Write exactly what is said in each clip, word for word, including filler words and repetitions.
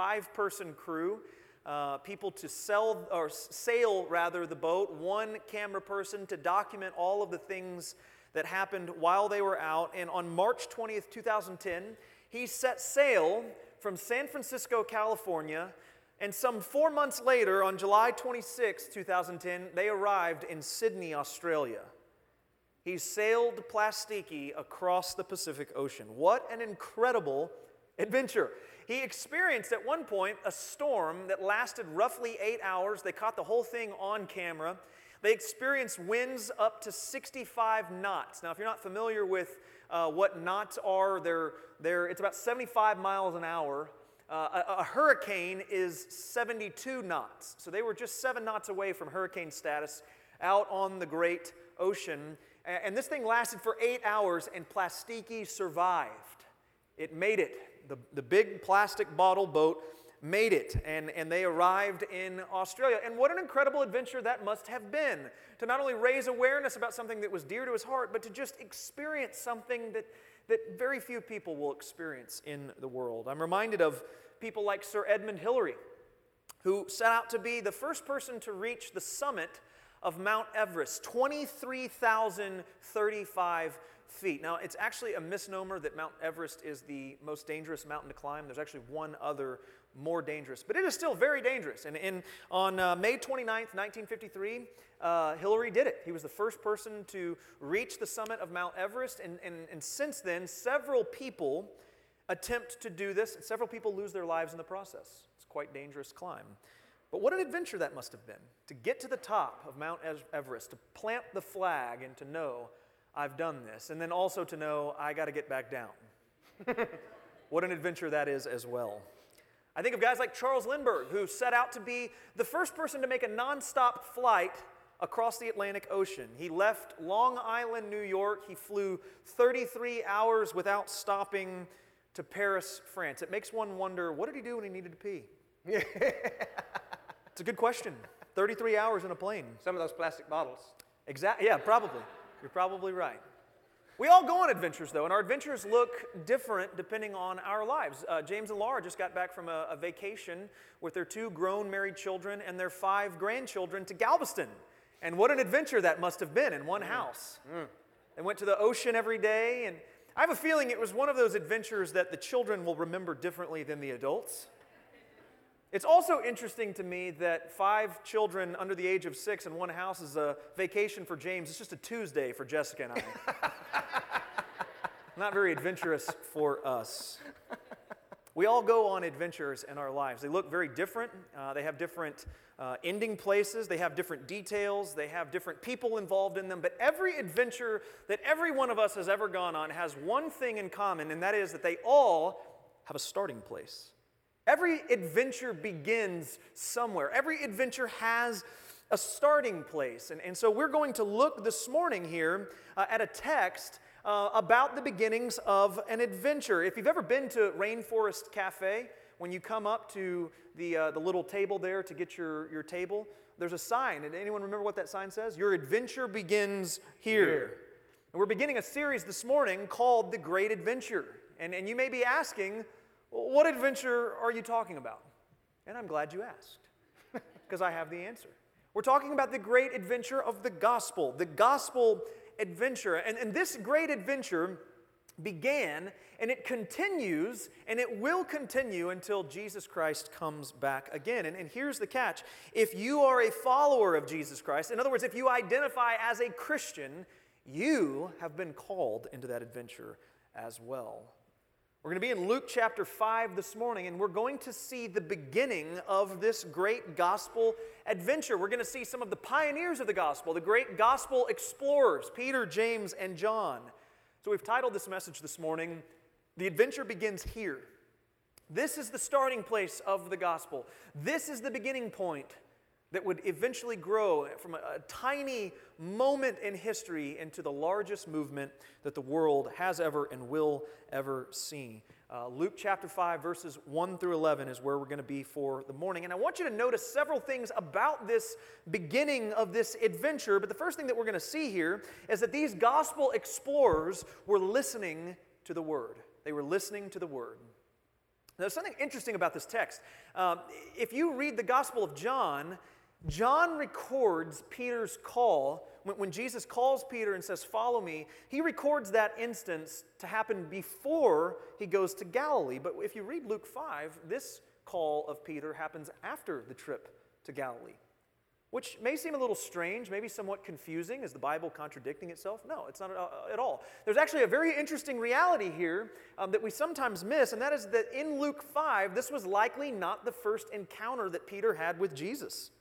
five-person crew, uh, people to sell or sail rather the boat, one camera person to document all of the things that happened while they were out. And on March twentieth, two thousand ten, he set sail from San Francisco, California, and some four months later, on July twenty-sixth, two thousand ten, they arrived in Sydney, Australia. He sailed Plastiki across the Pacific Ocean. What an incredible adventure. He experienced at one point a storm that lasted roughly eight hours. They caught the whole thing on camera. They experienced winds up to sixty-five knots. Now, if you're not familiar with uh, what knots are, they're, they're, it's about seventy-five miles an hour. Uh, a, a hurricane is seventy-two knots. So they were just seven knots away from hurricane status out on the great ocean. And this thing lasted for eight hours, and Plastiki survived. It made it. The, the big plastic bottle boat made it, and, and they arrived in Australia. And what an incredible adventure that must have been, to not only raise awareness about something that was dear to his heart, but to just experience something that, that very few people will experience in the world. I'm reminded of people like Sir Edmund Hillary, who set out to be the first person to reach the summit of Mount Everest, twenty-three thousand thirty-five feet. Now, it's actually a misnomer that Mount Everest is the most dangerous mountain to climb. There's actually one other more dangerous, but it is still very dangerous. And in, on uh, May twenty-ninth, nineteen fifty-three, uh, Hillary did it. He was the first person to reach the summit of Mount Everest, and, and, and since then, several people attempt to do this, and several people lose their lives in the process. It's quite a dangerous climb. But what an adventure that must have been, to get to the top of Mount Everest, to plant the flag and to know, I've done this, and then also to know, I got to get back down. What an adventure that is as well. I think of guys like Charles Lindbergh, who set out to be the first person to make a nonstop flight across the Atlantic Ocean. He left Long Island, New York. He flew thirty-three hours without stopping to Paris, France. It makes one wonder, what did he do when he needed to pee? It's a good question. thirty-three hours in a plane. Some of those plastic bottles. Exactly. Yeah, probably. You're probably right. We all go on adventures, though, and our adventures look different depending on our lives. Uh, James and Laura just got back from a, a vacation with their two grown married children and their five grandchildren to Galveston. And what an adventure that must have been in one house. Mm. They went to the ocean every day, and I have a feeling it was one of those adventures that the children will remember differently than the adults. It's also interesting to me that five children under the age of six in one house is a vacation for James. It's just a Tuesday for Jessica and I. Not very adventurous for us. We all go on adventures in our lives. They look very different. Uh, they have different uh, ending places. They have different details. They have different people involved in them. But every adventure that every one of us has ever gone on has one thing in common, and that is that they all have a starting place. Every adventure begins somewhere. Every adventure has a starting place. And, and so we're going to look this morning here uh, at a text uh, about the beginnings of an adventure. If you've ever been to Rainforest Cafe, when you come up to the, uh, the little table there to get your, your table, there's a sign. And anyone remember what that sign says? Your adventure begins here. here. And we're beginning a series this morning called The Great Adventure. And, and you may be asking, what adventure are you talking about? And I'm glad you asked, because I have the answer. We're talking about the great adventure of the gospel, the gospel adventure. And, and this great adventure began, and it continues, and it will continue until Jesus Christ comes back again. And, and here's the catch. If you are a follower of Jesus Christ, in other words, if you identify as a Christian, you have been called into that adventure as well. We're going to be in Luke chapter five this morning, and we're going to see the beginning of this great gospel adventure. We're going to see some of the pioneers of the gospel, the great gospel explorers, Peter, James, and John. So we've titled this message this morning, The Adventure Begins Here. This is the starting place of the gospel. This is the beginning point that would eventually grow from a, a tiny moment in history into the largest movement that the world has ever and will ever see. Uh, Luke chapter five, verses one through eleven is where we're going to be for the morning. And I want you to notice several things about this beginning of this adventure. But the first thing that we're going to see here is that these gospel explorers were listening to the word. They were listening to the word. There's something interesting about this text. Um, if you read the Gospel of John, John records Peter's call. When, when Jesus calls Peter and says, "Follow me," he records that instance to happen before he goes to Galilee. But if you read Luke five, this call of Peter happens after the trip to Galilee, which may seem a little strange, maybe somewhat confusing. Is the Bible contradicting itself? No, it's not at all. There's actually a very interesting reality here um, that we sometimes miss, and that is that in Luke five, this was likely not the first encounter that Peter had with Jesus.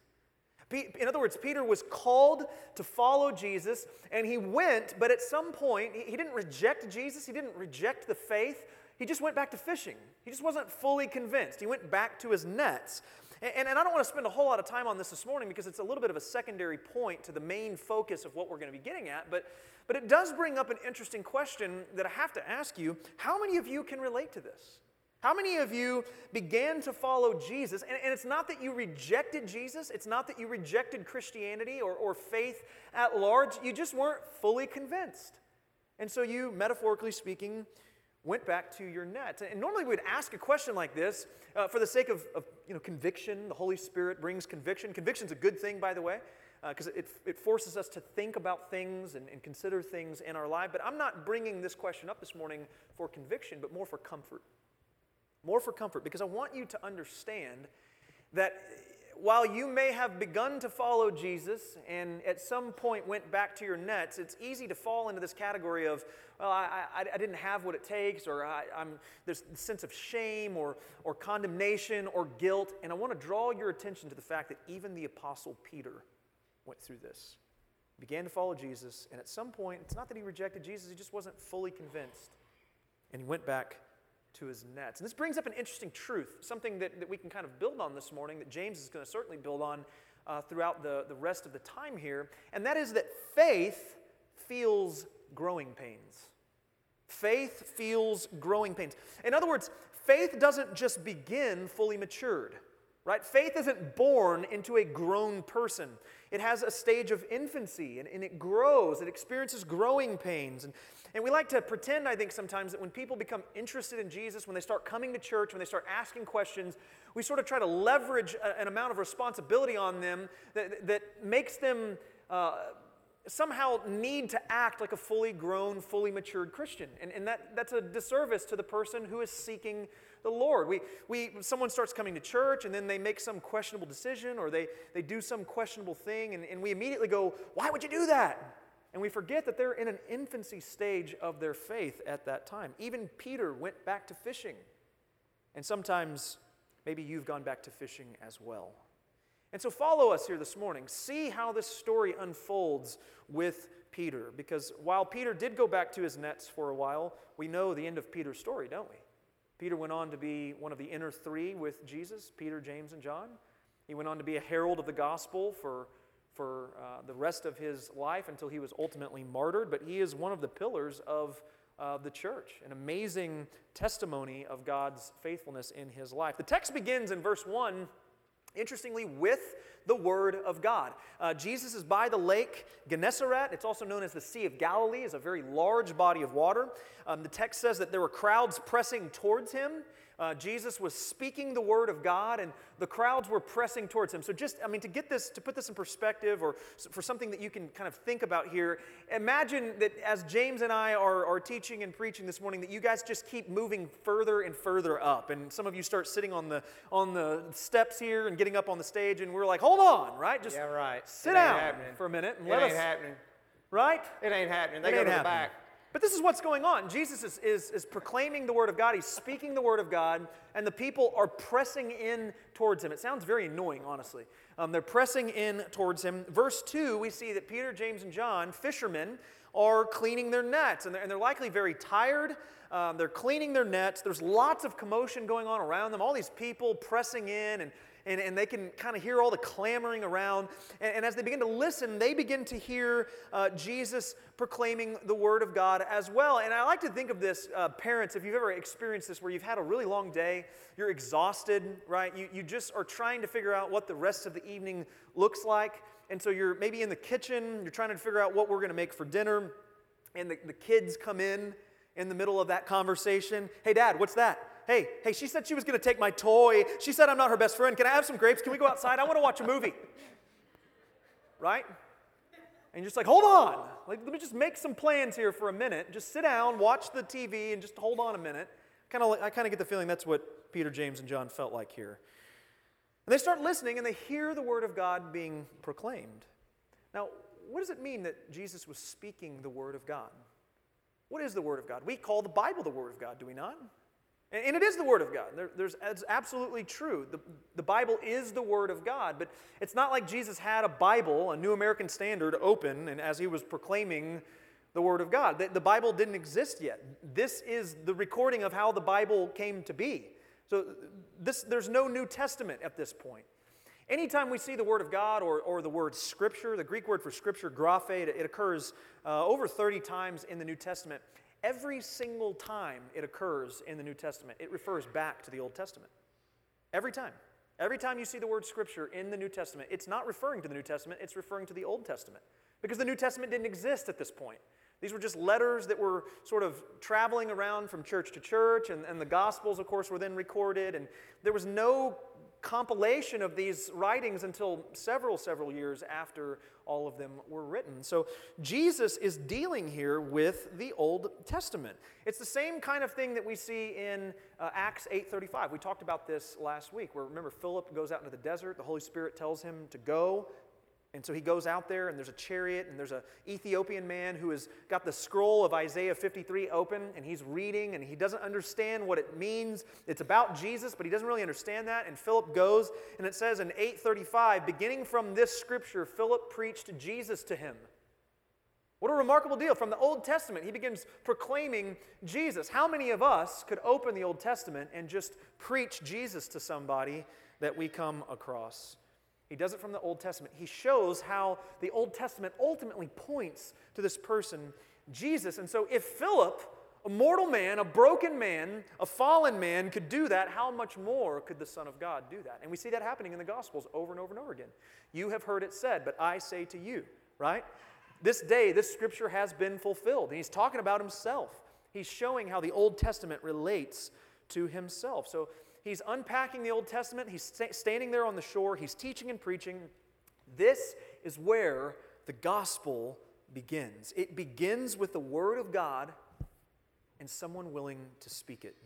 In other words, Peter was called to follow Jesus, and he went, but at some point, he didn't reject Jesus, he didn't reject the faith, he just went back to fishing. He just wasn't fully convinced. He went back to his nets. And, and I don't want to spend a whole lot of time on this this morning because it's a little bit of a secondary point to the main focus of what we're going to be getting at, but, but it does bring up an interesting question that I have to ask you. How many of you can relate to this? How many of you began to follow Jesus? And, and it's not that you rejected Jesus. It's not that you rejected Christianity or, or faith at large. You just weren't fully convinced. And so you, metaphorically speaking, went back to your nets. And normally we'd ask a question like this uh, for the sake of, of you know, conviction. The Holy Spirit brings conviction. Conviction's a good thing, by the way, because uh, it, it forces us to think about things and, and consider things in our life. But I'm not bringing this question up this morning for conviction, but more for comfort. More for comfort, because I want you to understand that while you may have begun to follow Jesus and at some point went back to your nets, it's easy to fall into this category of, well, I, I, I didn't have what it takes, or I, I'm, there's a sense of shame or, or condemnation or guilt. And I want to draw your attention to the fact that even the Apostle Peter went through this. He began to follow Jesus, and at some point, it's not that he rejected Jesus, he just wasn't fully convinced. And he went back to his nets. And this brings up an interesting truth, something that, that we can kind of build on this morning, that James is going to certainly build on uh, throughout the, the rest of the time here, and that is that faith feels growing pains. Faith feels growing pains. In other words, faith doesn't just begin fully matured, right? Faith isn't born into a grown person. It has a stage of infancy, and, and it grows. It experiences growing pains. And, and we like to pretend, I think, sometimes that when people become interested in Jesus, when they start coming to church, when they start asking questions, we sort of try to leverage a, an amount of responsibility on them that, that makes them uh, somehow need to act like a fully grown, fully matured Christian. And, and that, that's a disservice to the person who is seeking the Lord. We, we, someone starts coming to church and then they make some questionable decision or they, they do some questionable thing and, and we immediately go, why would you do that? And we forget that they're in an infancy stage of their faith at that time. Even Peter went back to fishing. And sometimes maybe you've gone back to fishing as well. And so follow us here this morning. See how this story unfolds with Peter. Because while Peter did go back to his nets for a while, we know the end of Peter's story, don't we? Peter went on to be one of the inner three with Jesus, Peter, James, and John. He went on to be a herald of the gospel for, for uh, the rest of his life until he was ultimately martyred. But he is one of the pillars of uh, the church, an amazing testimony of God's faithfulness in his life. The text begins in verse one, interestingly, with the Word of God. Uh, Jesus is by the lake Gennesaret. It's also known as the Sea of Galilee. It's a very large body of water. Um, the text says that there were crowds pressing towards him. Uh, Jesus was speaking the Word of God, and the crowds were pressing towards him. So just, I mean, to get this, to put this in perspective, or for something that you can kind of think about here, imagine that as James and I are, are teaching and preaching this morning, that you guys just keep moving further and further up. And some of you start sitting on the on the steps here and getting up on the stage, and we're like, hold on, right? Just yeah, right. sit down for a minute and it let ain't us. happening. Right? It ain't happening. They It go ain't to the happening. back. But this is what's going on. Jesus is, is, is proclaiming the Word of God. He's speaking the Word of God, and the people are pressing in towards him. It sounds very annoying, honestly. Um, they're pressing in towards him. Verse two, we see that Peter, James, and John, fishermen, are cleaning their nets, and they're, and they're likely very tired. Um, they're cleaning their nets. There's lots of commotion going on around them, all these people pressing in, and And, and they can kind of hear all the clamoring around. And, and as they begin to listen, they begin to hear uh, Jesus proclaiming the Word of God as well. And I like to think of this, uh, parents, if you've ever experienced this, where you've had a really long day, you're exhausted, right? You, you just are trying to figure out what the rest of the evening looks like. And so you're maybe in the kitchen, you're trying to figure out what we're going to make for dinner. And the, the kids come in in the middle of that conversation. Hey, Dad, what's that? hey, hey, she said she was going to take my toy. She said I'm not her best friend. Can I have some grapes? Can we go outside? I want to watch a movie. Right? And you're just like, hold on. Like, let me just make some plans here for a minute. Just sit down, watch the T V, and just hold on a minute. Kind of, I kind of get the feeling that's what Peter, James, and John felt like here. And they start listening, and they hear the word of God being proclaimed. Now, what does it mean that Jesus was speaking the word of God? What is the word of God? We call the Bible the word of God, do we not? And, and it is the word of God. There, there's, it's absolutely true. The, the Bible is the word of God, but it's not like Jesus had a Bible, a New American Standard, open, and as he was proclaiming the word of God. The, the Bible didn't exist yet. This is the recording of how the Bible came to be. So this, there's no New Testament at this point. Anytime we see the Word of God or, or the word Scripture, the Greek word for Scripture, graphe, it, it occurs uh, over thirty times in the New Testament. Every single time it occurs in the New Testament, it refers back to the Old Testament. Every time. Every time you see the word Scripture in the New Testament, it's not referring to the New Testament, it's referring to the Old Testament. Because the New Testament didn't exist at this point. These were just letters that were sort of traveling around from church to church, and, and the Gospels, of course, were then recorded, and there was no compilation of these writings until several, several years after all of them were written. So Jesus is dealing here with the Old Testament. It's the same kind of thing that we see in uh, Acts eight thirty-five. We talked about this last week, where remember Philip goes out into the desert, the Holy Spirit tells him to go. And so he goes out there, and there's a chariot, and there's an Ethiopian man who has got the scroll of Isaiah fifty-three open, and he's reading, and he doesn't understand what it means. It's about Jesus, but he doesn't really understand that. And Philip goes, and it says in eight thirty-five, beginning from this scripture, Philip preached Jesus to him. What a remarkable deal. From the Old Testament, he begins proclaiming Jesus. How many of us could open the Old Testament and just preach Jesus to somebody that we come across? He does it from the Old Testament. He shows how the Old Testament ultimately points to this person, Jesus. And so if Philip, a mortal man, a broken man, a fallen man, could do that, how much more could the Son of God do that? And we see that happening in the Gospels over and over and over again. You have heard it said, but I say to you, right? This day, this scripture has been fulfilled. And he's talking about himself. He's showing how the Old Testament relates to himself. So he's unpacking the Old Testament. He's st- standing there on the shore. He's teaching and preaching. This is where the gospel begins. It begins with the Word of God and someone willing to speak it.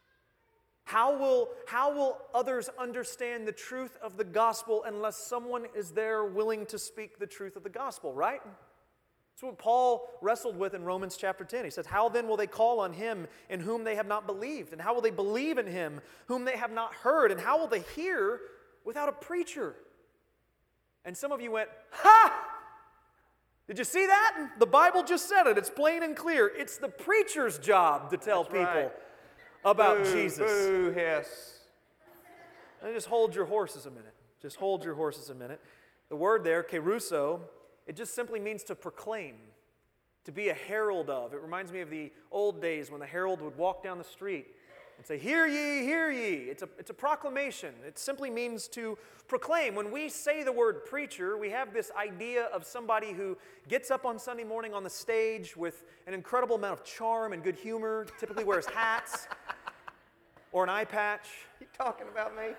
How will, how will others understand the truth of the gospel unless someone is there willing to speak the truth of the gospel, right? That's what Paul wrestled with in Romans chapter ten. He says, how then will they call on him in whom they have not believed? And how will they believe in him whom they have not heard? And how will they hear without a preacher? And some of you went, ha! Did you see that? The Bible just said it. It's plain and clear. It's the preacher's job to tell That's people right. about Boo, Jesus. Boo, hiss. And just hold your horses a minute. Just hold your horses a minute. The word there, keruso, it just simply means to proclaim, to be a herald of. It reminds me of the old days when the herald would walk down the street and say, hear ye, hear ye. It's a, it's a proclamation. It simply means to proclaim. When we say the word preacher, we have this idea of somebody who gets up on Sunday morning on the stage with an incredible amount of charm and good humor, typically wears hats or an eye patch. You talking about me?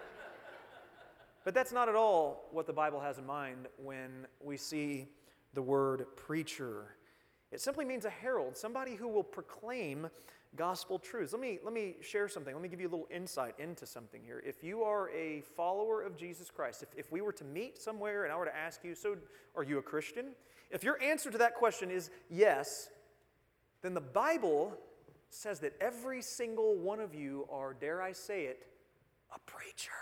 But that's not at all what the Bible has in mind when we see the word preacher. It simply means a herald, somebody who will proclaim gospel truths. Let me, let me share something. Let me give you a little insight into something here. If you are a follower of Jesus Christ, if, if we were to meet somewhere and I were to ask you, so are you a Christian? If your answer to that question is yes, then the Bible says that every single one of you are, dare I say it, a preacher.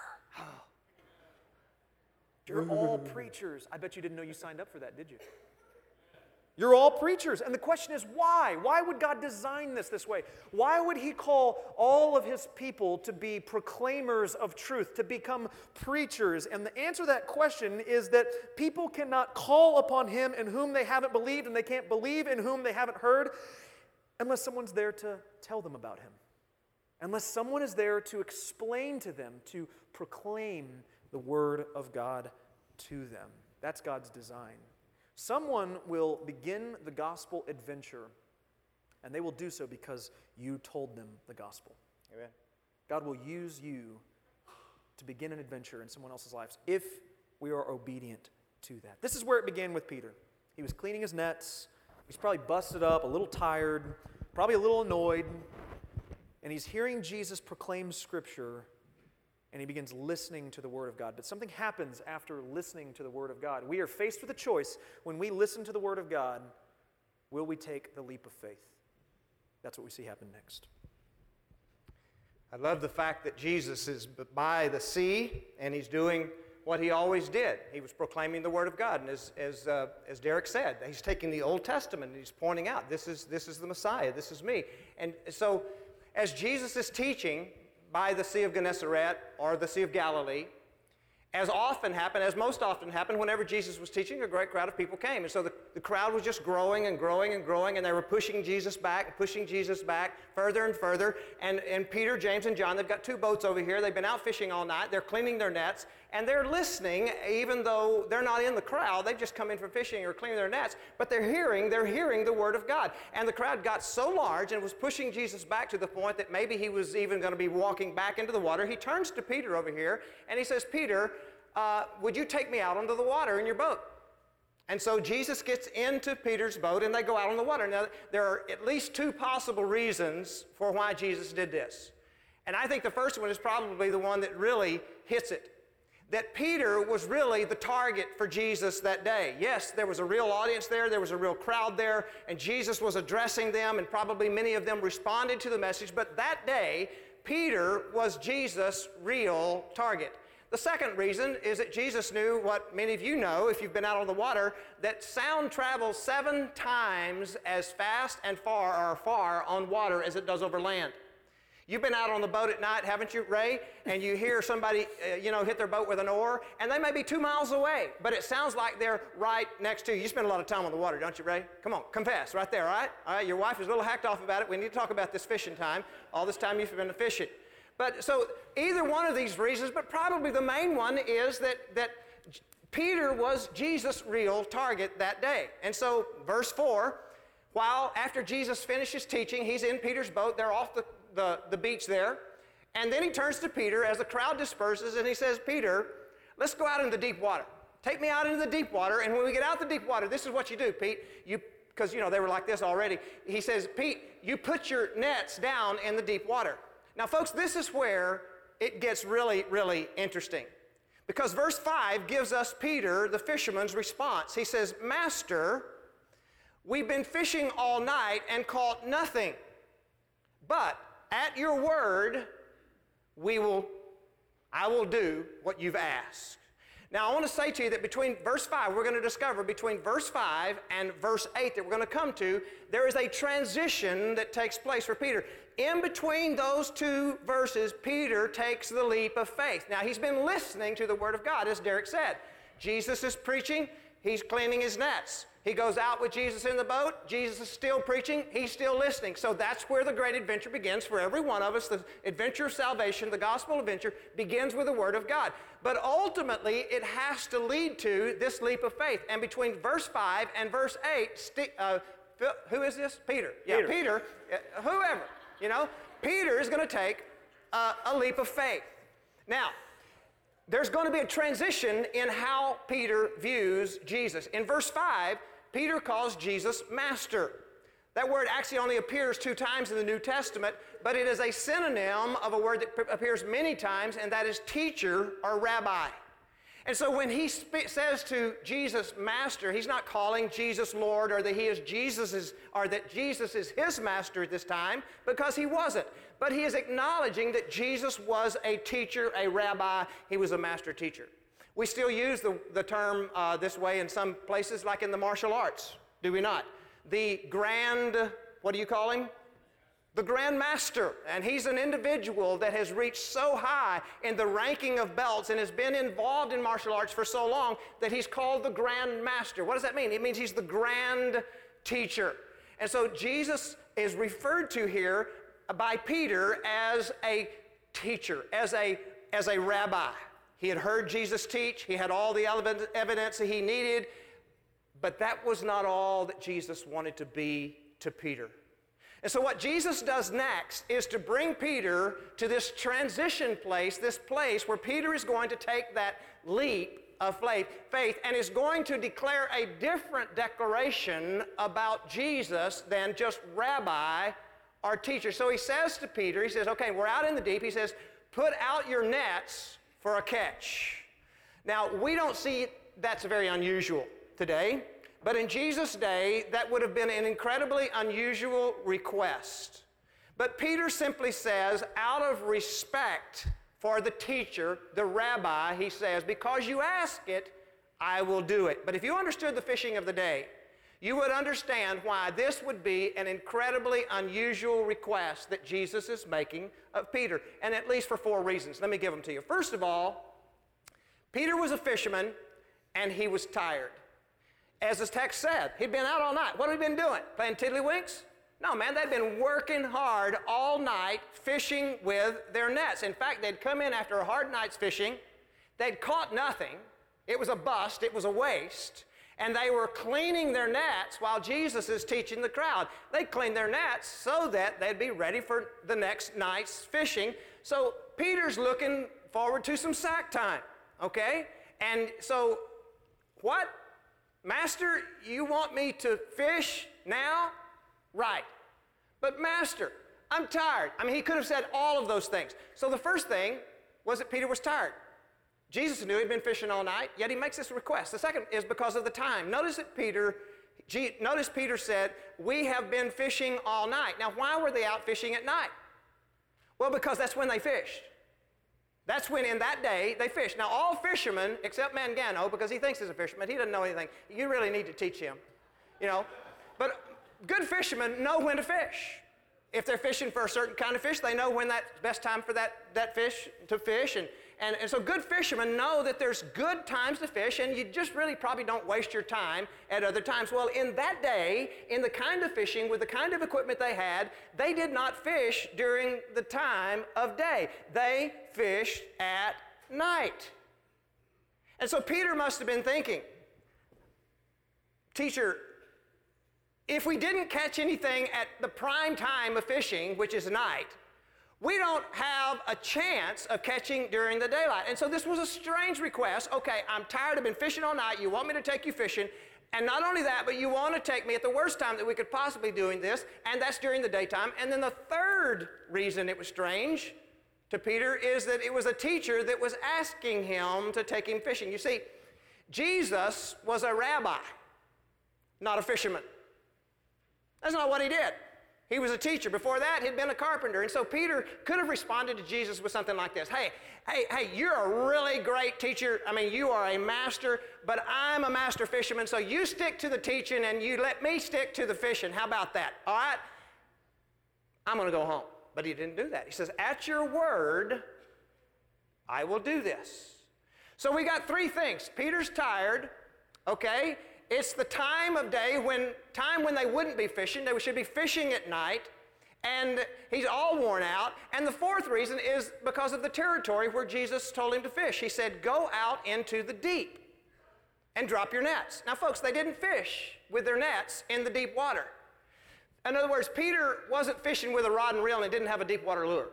You're all preachers. I bet you didn't know you signed up for that, did you? You're all preachers. And the question is why? Why would God design this this way? Why would He call all of His people to be proclaimers of truth, to become preachers? And the answer to that question is that people cannot call upon Him in whom they haven't believed, and they can't believe in whom they haven't heard unless someone's there to tell them about Him. Unless someone is there to explain to them, to proclaim the Word of God to them. That's God's design. Someone will begin the gospel adventure, and they will do so because you told them the gospel. Amen. God will use you to begin an adventure in someone else's lives if we are obedient to that. This is where it began with Peter. He was cleaning his nets. He's probably busted up, a little tired, probably a little annoyed, and he's hearing Jesus proclaim Scripture, and he begins listening to the Word of God. But something happens after listening to the Word of God. We are faced with a choice. When we listen to the Word of God, will we take the leap of faith? That's what we see happen next. I love the fact that Jesus is by the sea, and he's doing what he always did. He was proclaiming the Word of God. And as, as, uh, as Derek said, he's taking the Old Testament and he's pointing out, this is, this is the Messiah, this is me. And so as Jesus is teaching by the Sea of Gennesaret or the Sea of Galilee, as often happened, as most often happened, whenever Jesus was teaching, a great crowd of people came. And so the, the crowd was just growing and growing and growing, and they were pushing Jesus back, pushing Jesus back further and further. And, and Peter, James, and John, they've got two boats over here. They've been out fishing all night. They're cleaning their nets, and they're listening, even though they're not in the crowd. They've just come in from fishing or cleaning their nets, but they're hearing, they're hearing the Word of God. And the crowd got so large and was pushing Jesus back to the point that maybe he was even going to be walking back into the water. He turns to Peter over here, and he says, Peter, Uh, would you take me out onto the water in your boat? And so Jesus gets into Peter's boat and they go out on the water. Now, there are at least two possible reasons for why Jesus did this. And I think the first one is probably the one that really hits it. That Peter was really the target for Jesus that day. Yes, there was a real audience there, there was a real crowd there, and Jesus was addressing them, and probably many of them responded to the message. But that day, Peter was Jesus' real target. The second reason is that Jesus knew what many of you know, if you've been out on the water, that sound travels seven times as fast and far or far on water as it does over land. You've been out on the boat at night, haven't you, Ray? And you hear somebody, uh, you know, hit their boat with an oar, and they may be two miles away, but it sounds like they're right next to you. You spend a lot of time on the water, don't you, Ray? Come on, confess, right there, all right? All right, your wife is a little hacked off about it. We need to talk about this fishing time. All this time you've been fishing. But so either one of these reasons, but probably the main one is that, that Peter was Jesus' real target that day. And so verse four, while after Jesus finishes teaching, he's in Peter's boat, they're off the, the, the beach there, and then he turns to Peter as the crowd disperses and he says, Peter, let's go out into the deep water. Take me out into the deep water, and when we get out the deep water, this is what you do, Pete. You, because you know they were like this already. He says, Pete, you put your nets down in the deep water. Now, folks, this is where it gets really, really interesting. Because verse five gives us Peter, the fisherman's response. He says, Master, we've been fishing all night and caught nothing. But at your word, we will, I will do what you've asked. Now, I want to say to you that between verse five, we're going to discover between verse five and verse eight that we're going to come to, there is a transition that takes place for Peter. In between those two verses, Peter takes the leap of faith. Now, he's been listening to the Word of God, as Derek said. Jesus is preaching, he's cleaning his nets. He goes out with Jesus in the boat, Jesus is still preaching, he's still listening. So that's where the great adventure begins for every one of us. The adventure of salvation, the gospel adventure, begins with the Word of God. But ultimately, it has to lead to this leap of faith. And between verse five and verse eight, sti- uh, who is this? Peter. Yeah, Peter, Peter uh, whoever. You know, Peter is going to take uh, a leap of faith. Now, there's going to be a transition in how Peter views Jesus. In verse five, Peter calls Jesus Master. That word actually only appears two times in the New Testament, but it is a synonym of a word that p- appears many times, and that is teacher or rabbi. And so when he sp- says to Jesus, Master, he's not calling Jesus Lord, or that he is Jesus's, or that Jesus is his master at this time, because he wasn't. But he is acknowledging that Jesus was a teacher, a rabbi. He was a master teacher. We still use the, the term uh, this way in some places, like in the martial arts, do we not? The grand, what do you call him? The Grand Master, and he's an individual that has reached so high in the ranking of belts and has been involved in martial arts for so long that he's called the Grand Master. What does that mean? It means he's the grand teacher. And so Jesus is referred to here by Peter as a teacher, as a, as a rabbi. He had heard Jesus teach. He had all the evidence that he needed, but that was not all that Jesus wanted to be to Peter. And so what Jesus does next is to bring Peter to this transition place, this place where Peter is going to take that leap of faith and is going to declare a different declaration about Jesus than just rabbi or teacher. So he says to Peter, he says, okay, we're out in the deep. He says, put out your nets for a catch. Now, we don't see that's very unusual today. But in Jesus' day, that would have been an incredibly unusual request. But Peter simply says, out of respect for the teacher, the rabbi, he says, because you ask it, I will do it. But if you understood the fishing of the day, you would understand why this would be an incredibly unusual request that Jesus is making of Peter, and at least for four reasons. Let me give them to you. First of all, Peter was a fisherman, and he was tired. As this text said, he'd been out all night. What had he been doing? Playing tiddlywinks? No, man, they'd been working hard all night fishing with their nets. In fact, they'd come in after a hard night's fishing. They'd caught nothing. It was a bust. It was a waste. And they were cleaning their nets while Jesus is teaching the crowd. They'd clean their nets so that they'd be ready for the next night's fishing. So Peter's looking forward to some sack time, okay? And so what? Master, you want me to fish now? Right. But Master, I'm tired. I mean, he could have said all of those things. So the first thing was that Peter was tired. Jesus knew he'd been fishing all night, yet he makes this request. The second is because of the time. Notice that Peter, notice Peter said, we have been fishing all night. Now, why were they out fishing at night? Well, because that's when they fished. That's when, in that day, they fished. Now, all fishermen, except Mangano, because he thinks he's a fisherman, he doesn't know anything. You really need to teach him, you know. But good fishermen know when to fish. If they're fishing for a certain kind of fish, they know when that's the best time for that, that fish to fish. And, and, and so good fishermen know that there's good times to fish, and you just really probably don't waste your time at other times. Well, in that day, in the kind of fishing, with the kind of equipment they had, they did not fish during the time of day. They fished at night. And so Peter must have been thinking, teacher, if we didn't catch anything at the prime time of fishing, which is night, we don't have a chance of catching during the daylight. And so this was a strange request. Okay, I'm tired, I've been fishing all night, you want me to take you fishing, and not only that, but you want to take me at the worst time that we could possibly be doing this, and that's during the daytime. And then the third reason it was strange to Peter is that it was a teacher that was asking him to take him fishing. You see, Jesus was a rabbi, not a fisherman. That's not what he did. He was a teacher. Before that, he'd been a carpenter. And so Peter could have responded to Jesus with something like this. Hey, hey, hey, you're a really great teacher. I mean, you are a master, but I'm a master fisherman, so you stick to the teaching and you let me stick to the fishing. How about that? All right? I'm going to go home. But he didn't do that. He says, at your word, I will do this. So we got three things. Peter's tired, okay? It's the time of day when, time when they wouldn't be fishing. They should be fishing at night. And he's all worn out. And the fourth reason is because of the territory where Jesus told him to fish. He said, go out into the deep and drop your nets. Now, folks, they didn't fish with their nets in the deep water. In other words, Peter wasn't fishing with a rod and reel and didn't have a deep water lure.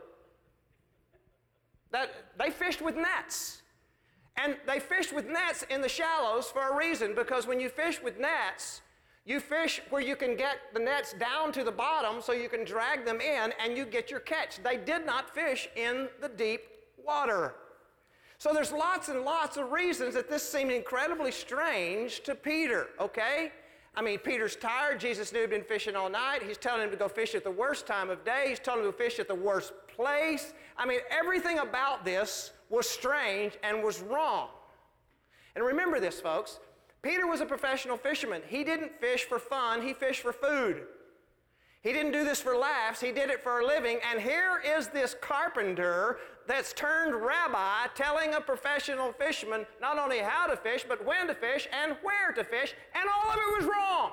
That, they fished with nets. And they fish with nets in the shallows for a reason, because when you fish with nets, you fish where you can get the nets down to the bottom so you can drag them in and you get your catch. They did not fish in the deep water. So there's lots and lots of reasons that this seemed incredibly strange to Peter, okay? I mean, Peter's tired. Jesus knew he'd been fishing all night. He's telling him to go fish at the worst time of day. He's telling him to fish at the worst place. I mean, everything about this was strange and was wrong. And remember this, folks. Peter was a professional fisherman. He didn't fish for fun. He fished for food. He didn't do this for laughs. He did it for a living. And here is this carpenter that's turned rabbi telling a professional fisherman not only how to fish, but when to fish and where to fish, and all of it was wrong.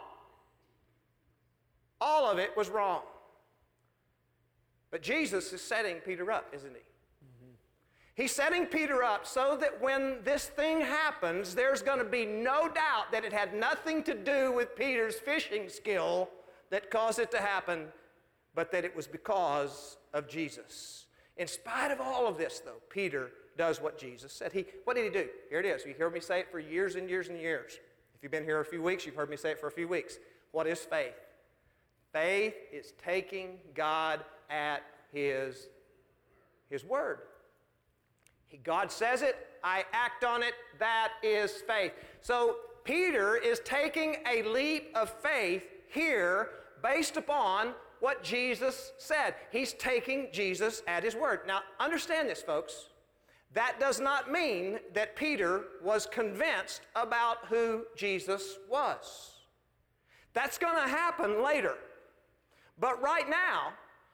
All of it was wrong. But Jesus is setting Peter up, isn't he? Mm-hmm. He's setting Peter up so that when this thing happens, there's going to be no doubt that it had nothing to do with Peter's fishing skill that caused it to happen, but that it was because of Jesus. In spite of all of this, though, Peter does what Jesus said. He, what did he do? Here it is. You heard me say it for years and years and years. If you've been here a few weeks, you've heard me say it for a few weeks. What is faith? Faith is taking God at His, His word. He, God says it, I act on it, that is faith. So Peter is taking a leap of faith here based upon what Jesus said. He's taking Jesus at His word. Now, understand this, folks. That does not mean that Peter was convinced about who Jesus was. That's going to happen later. But right now,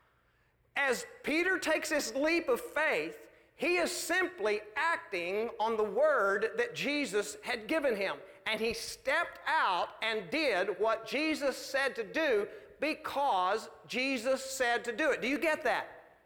as Peter takes this leap of faith, he is simply acting on the word that Jesus had given him. And he stepped out and did what Jesus said to do because Jesus said to do it. Do you get that?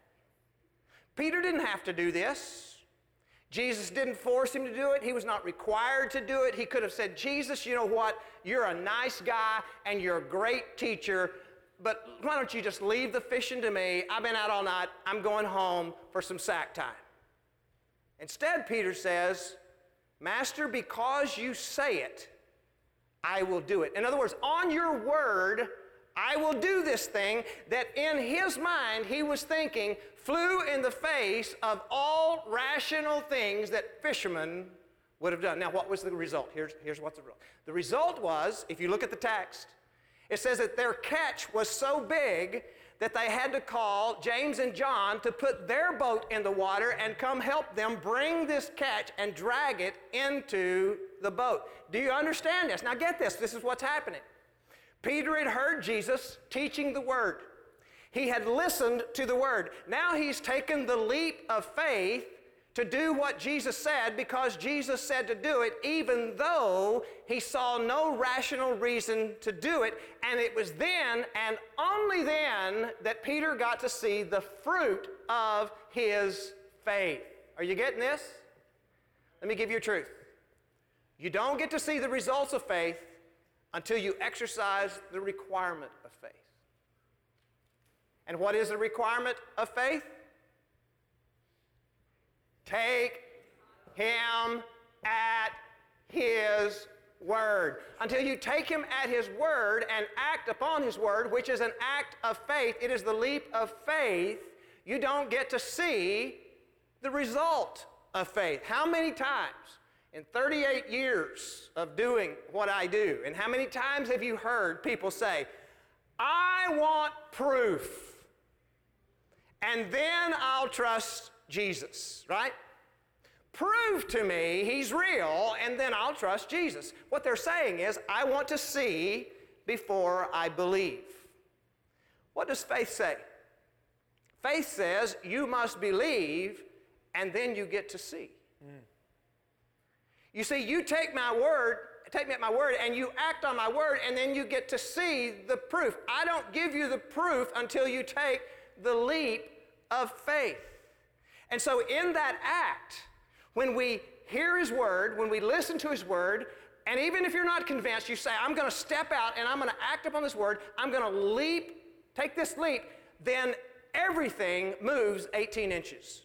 Peter didn't have to do this. Jesus didn't force him to do it. He was not required to do it. He could have said, Jesus, you know what? You're a nice guy and you're a great teacher, but why don't you just leave the fishing to me? I've been out all night. I'm going home for some sack time. Instead, Peter says, Master, because you say it, I will do it. In other words, on your word, I will do this thing that in his mind he was thinking flew in the face of all rational things that fishermen would have done. Now, what was the result? Here's, here's what's the result. The result was, if you look at the text, it says that their catch was so big that they had to call James and John to put their boat in the water and come help them bring this catch and drag it into the boat. Do you understand this? Now get this. This is what's happening. Peter had heard Jesus teaching the word. He had listened to the word. Now he's taken the leap of faith to do what Jesus said because Jesus said to do it, even though he saw no rational reason to do it. And it was then and only then that Peter got to see the fruit of his faith. Are you getting this? Let me give you a truth. You don't get to see the results of faith until you exercise the requirement of faith. And what is the requirement of faith? Take him at his word. Until you take him at his word and act upon his word, which is an act of faith, it is the leap of faith, you don't get to see the result of faith. How many times in thirty-eight years of doing what I do, and how many times have you heard people say, I want proof, and then I'll trust Jesus, right? Prove to me he's real, and then I'll trust Jesus. What they're saying is, I want to see before I believe. What does faith say? Faith says you must believe, and then you get to see. Mm. You see, you take my word, take me at my word, and you act on my word, and then you get to see the proof. I don't give you the proof until you take the leap of faith. And so in that act, when we hear his word, when we listen to his word, and even if you're not convinced, you say, I'm going to step out and I'm going to act upon this word, I'm going to leap, take this leap, then everything moves eighteen inches.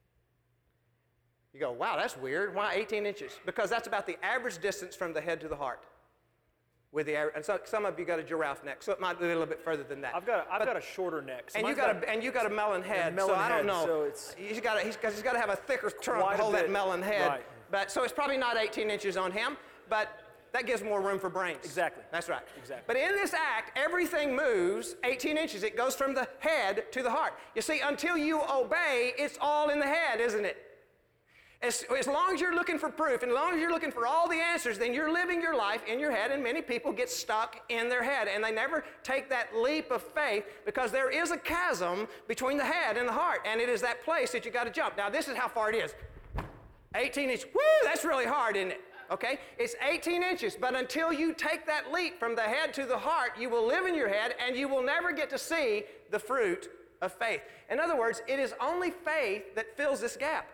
You go, wow, that's weird. Why eighteen inches? Because that's about the average distance from the head to the heart. With the average, and so some of you got a giraffe neck, so it might be a little bit further than that. I've got a, I've but, got a shorter neck. So and you got, got a and you got a melon head, melon so I don't head, know. So it's, he's got he's, he's got to have a thicker trunk Quite to hold a that melon head. Right. But so it's probably not eighteen inches on him, but that gives more room for brains. Exactly. That's right. Exactly. But in this act, everything moves eighteen inches. It goes from the head to the heart. You see, until you obey, it's all in the head, isn't it? As, as long as you're looking for proof, and as long as you're looking for all the answers, then you're living your life in your head, and many people get stuck in their head, and they never take that leap of faith because there is a chasm between the head and the heart, and it is that place that you got to jump. Now, this is how far it is. eighteen inches. Woo, that's really hard, isn't it? Okay? It's eighteen inches, but until you take that leap from the head to the heart, you will live in your head, and you will never get to see the fruit of faith. In other words, it is only faith that fills this gap.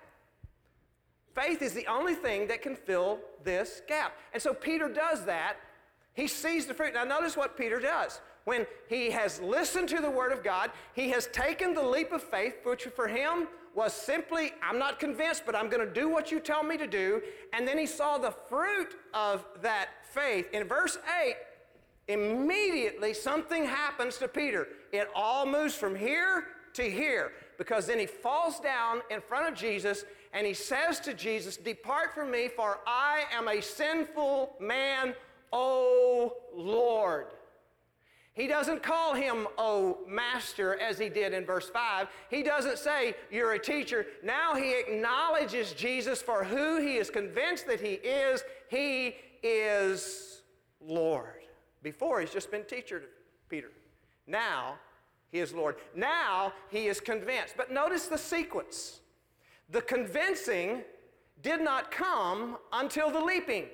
Faith is the only thing that can fill this gap. And so Peter does that. He sees the fruit. Now notice what Peter does. when he has listened to the Word of God, he has taken the leap of faith, which for him was simply, I'm not convinced, but I'm going to do what you tell me to do. And then he saw the fruit of that faith. In verse eight, immediately something happens to Peter. It all moves from here to here, because then he falls down in front of Jesus and he says to Jesus, "Depart from me, for I am a sinful man, O Lord." He doesn't call him, "O Master," as he did in verse five. He doesn't say, "You're a teacher." Now he acknowledges Jesus for who he is convinced that he is. He is Lord. Before, he's just been teacher to Peter. Now, he is Lord. Now, he is convinced. But notice the sequence. The convincing did not come until the leaping.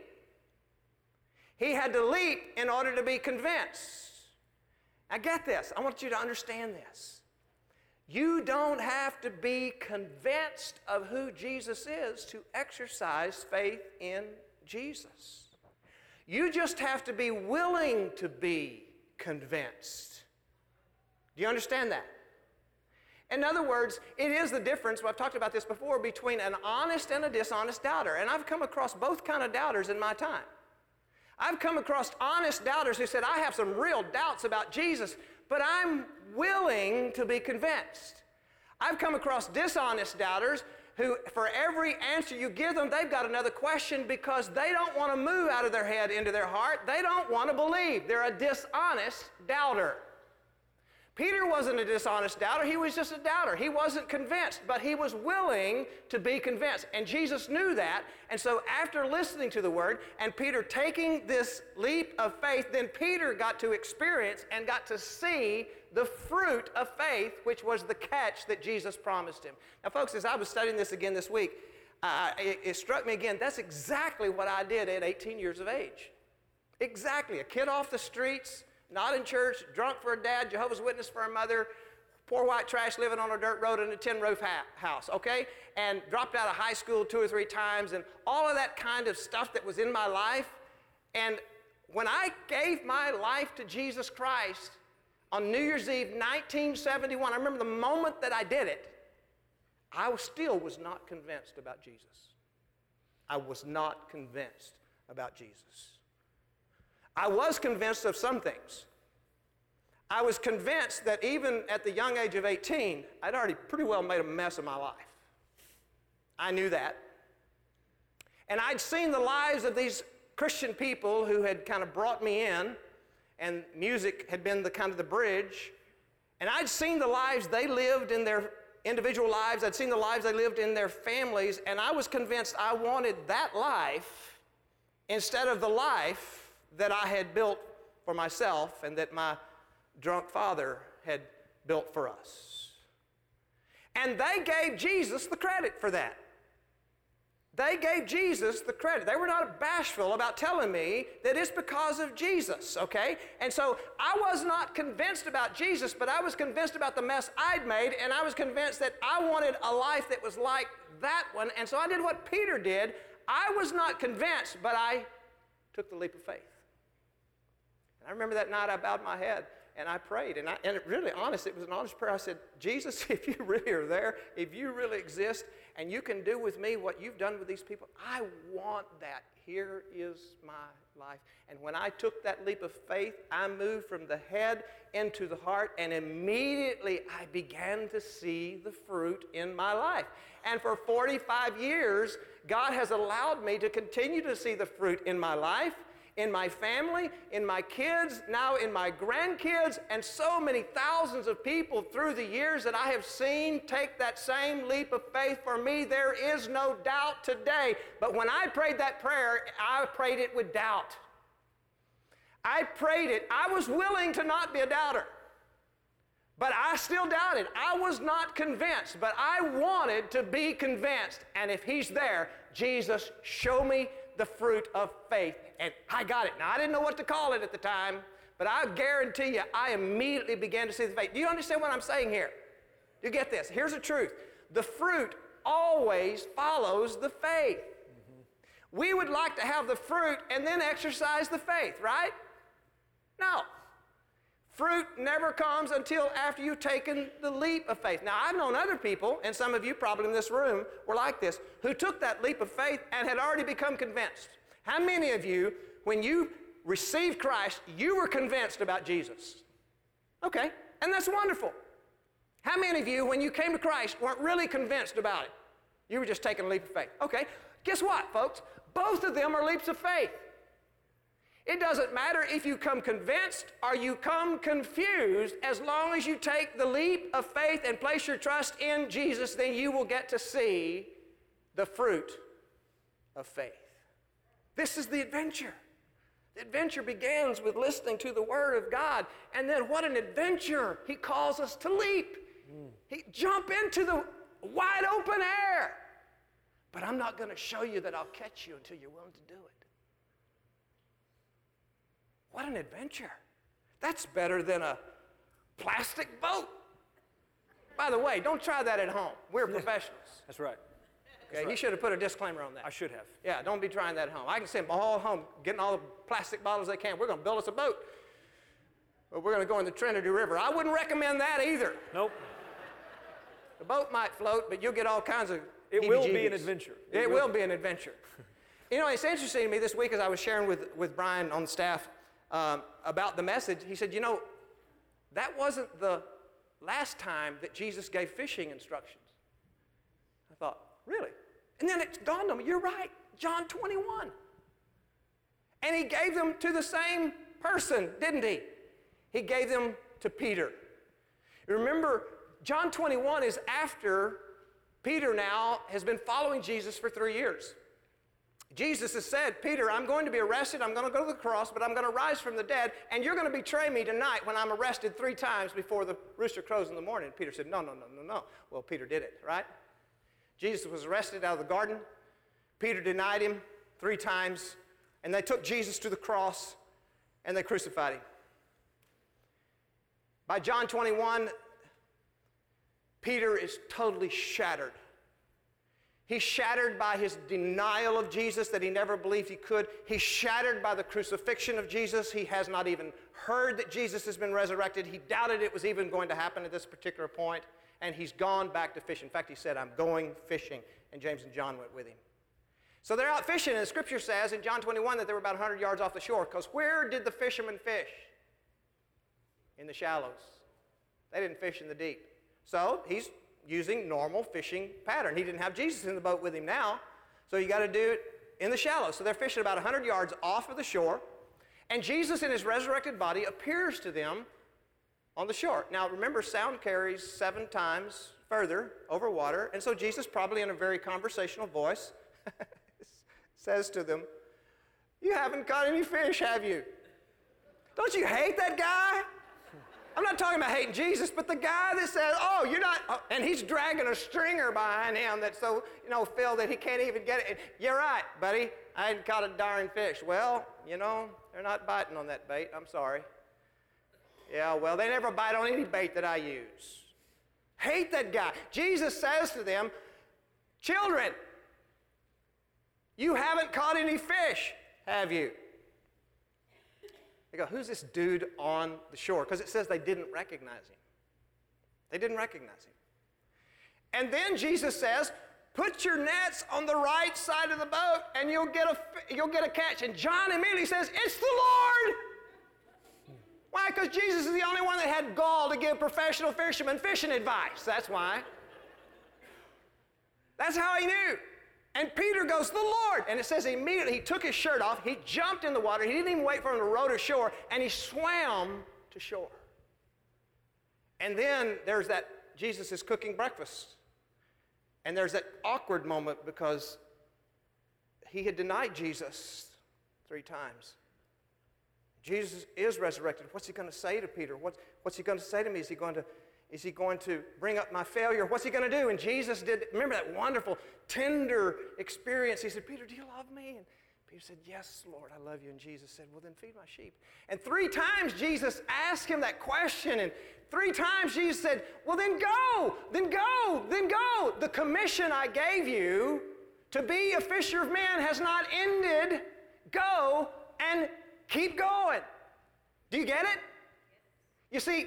He had to leap in order to be convinced. Now get this. I want you to understand this. You don't have to be convinced of who Jesus is to exercise faith in Jesus. You just have to be willing to be convinced. Do you understand that? In other words, it is the difference, I've talked about this before, between an honest and a dishonest doubter. And I've come across both kind of doubters in my time. I've come across honest doubters who said, "I have some real doubts about Jesus, but I'm willing to be convinced." I've come across dishonest doubters who, for every answer you give them, they've got another question because they don't want to move out of their head into their heart. They don't want to believe. They're a dishonest doubter. Peter wasn't a dishonest doubter. He was just a doubter. He wasn't convinced, but he was willing to be convinced. And Jesus knew that. And so after listening to the word and Peter taking this leap of faith, then Peter got to experience and got to see the fruit of faith, which was the catch that Jesus promised him. Now, folks, as I was studying this again this week, uh, it, it struck me again, that's exactly what I did at eighteen years of age. Exactly. A kid off the streets, not in church, drunk for a dad, Jehovah's Witness for a mother, poor white trash living on a dirt road in a tin roof ha- house, okay? And dropped out of high school two or three times and all of that kind of stuff that was in my life. And when I gave my life to Jesus Christ on New Year's Eve, nineteen seventy-one, I remember the moment that I did it, I was still was not convinced about Jesus. I was not convinced about Jesus. I was convinced of some things. I was convinced that even at the young age of eighteen, I'd already pretty well made a mess of my life. I knew that. And I'd seen the lives of these Christian people who had kind of brought me in, and music had been the kind of the bridge. And I'd seen the lives they lived in their individual lives. I'd seen the lives they lived in their families, and I was convinced I wanted that life instead of the life that I had built for myself and that my drunk father had built for us. And they gave Jesus the credit for that. They gave Jesus the credit. They were not bashful about telling me that it's because of Jesus, okay? And so I was not convinced about Jesus, but I was convinced about the mess I'd made, and I was convinced that I wanted a life that was like that one. And so I did what Peter did. I was not convinced, but I took the leap of faith. And I remember that night I bowed my head and I prayed. And, I, and it really honest, it was an honest prayer. I said, "Jesus, if you really are there, if you really exist, and you can do with me what you've done with these people, I want that. Here is my life." And when I took that leap of faith, I moved from the head into the heart, and immediately I began to see the fruit in my life. And for forty-five years, God has allowed me to continue to see the fruit in my life, in my family, in my kids, now in my grandkids, and so many thousands of people through the years that I have seen take that same leap of faith. For me, there is no doubt today. But when I prayed that prayer, I prayed it with doubt. I prayed it. I was willing to not be a doubter, but I still doubted. I was not convinced, but I wanted to be convinced. And if he's there, Jesus, show me the fruit of faith. And I got it. Now, I didn't know what to call it at the time, but I guarantee you, I immediately began to see the faith. Do you understand what I'm saying here? You get this? Here's the truth. The fruit always follows the faith. Mm-hmm. We would like to have the fruit and then exercise the faith, right? No. Fruit never comes until after you've taken the leap of faith. Now, I've known other people, and some of you probably in this room were like this, who took that leap of faith and had already become convinced. How many of you, when you received Christ, you were convinced about Jesus? Okay, and that's wonderful. How many of you, when you came to Christ, weren't really convinced about it? You were just taking a leap of faith. Okay, guess what, folks? Both of them are leaps of faith. It doesn't matter if you come convinced or you come confused, as long as you take the leap of faith and place your trust in Jesus, then you will get to see the fruit of faith. This is the adventure. The adventure begins with listening to the Word of God, and then what an adventure He calls us to leap. Mm. He jump into the wide open air. But I'm not going to show you that I'll catch you until you're willing to do it. What an adventure. That's better than a plastic boat. By the way, don't try that at home. We're professionals. That's right. Okay, That's right. You should have put a disclaimer on that. I should have. Yeah, don't be trying that at home. I can send them all home, getting all the plastic bottles they can. We're going to build us a boat. But we're going to go in the Trinity River. I wouldn't recommend that either. Nope. The boat might float, but you'll get all kinds of It will be an adventure. It, it will. will be an adventure. You know, it's interesting to me this week as I was sharing with, with Brian on staff um, about the message. He said, you know, that wasn't the last time that Jesus gave fishing instructions. I thought, really? And then it dawned on me, you're right, John twenty-one. And he gave them to the same person, didn't he? He gave them to Peter. Remember, John twenty-one is after Peter now has been following Jesus for three years. Jesus has said, Peter, I'm going to be arrested, I'm going to go to the cross, but I'm going to rise from the dead, and you're going to betray me tonight when I'm arrested three times before the rooster crows in the morning. Peter said, no, no, no, no, no. Well, Peter did it, right? Jesus was arrested out of the garden. Peter denied him three times, and they took Jesus to the cross, and they crucified him. By John twenty-one, Peter is totally shattered. He's shattered by his denial of Jesus, that he never believed he could. He's shattered by the crucifixion of Jesus. He has not even heard that Jesus has been resurrected. He doubted it was even going to happen at this particular point, and he's gone back to fishing. In fact, he said, I'm going fishing, and James and John went with him. So they're out fishing, and the scripture says in John twenty-one that they were about one hundred yards off the shore, because where did the fishermen fish? In the shallows. They didn't fish in the deep. So he's using normal fishing pattern. He didn't have Jesus in the boat with him now, so you got to do it in the shallows. So they're fishing about one hundred yards off of the shore, and Jesus in his resurrected body appears to them on the shore. Now remember, sound carries seven times further over water, and so Jesus, probably in a very conversational voice, says to them, you haven't caught any fish, have you? Don't you hate that guy? I'm not talking about hating Jesus, but the guy that says, oh, you're not, oh, and he's dragging a stringer behind him that's so, you know, filled that he can't even get it. And, you're right, buddy, I hadn't caught a darn fish. Well, you know, they're not biting on that bait, I'm sorry. Yeah, well, they never bite on any bait that I use. Hate that guy. Jesus says to them, children, you haven't caught any fish, have you? They go, who's this dude on the shore? Because it says they didn't recognize him. They didn't recognize him. And then Jesus says, put your nets on the right side of the boat and you'll get a, you'll get a catch. And John immediately says, it's the Lord. Why? Because Jesus is the only one that had gall to give professional fishermen fishing advice. That's why. That's how he knew. And Peter goes, the Lord. And it says immediately he took his shirt off, he jumped in the water, he didn't even wait for him to row to shore, and he swam to shore. And then there's that, Jesus is cooking breakfast. And there's that awkward moment because he had denied Jesus three times. Jesus is resurrected. What's he going to say to Peter? What's, what's he going to say to me? Is he going to Is he going to bring up my failure? What's he going to do? And Jesus did, remember that wonderful, tender experience. He said, Peter, do you love me? And Peter said, yes, Lord, I love you. And Jesus said, well, then feed my sheep. And three times Jesus asked him that question. And three times Jesus said, well, then go, then go, then go. The commission I gave you to be a fisher of men has not ended. Go and keep going. Do you get it? You see,